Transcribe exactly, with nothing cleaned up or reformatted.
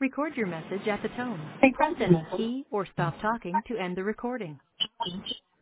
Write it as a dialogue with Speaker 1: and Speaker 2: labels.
Speaker 1: Record your message at the tone.
Speaker 2: Thanks
Speaker 1: Press
Speaker 2: for
Speaker 1: any
Speaker 2: message.
Speaker 1: key or stop talking to end the recording.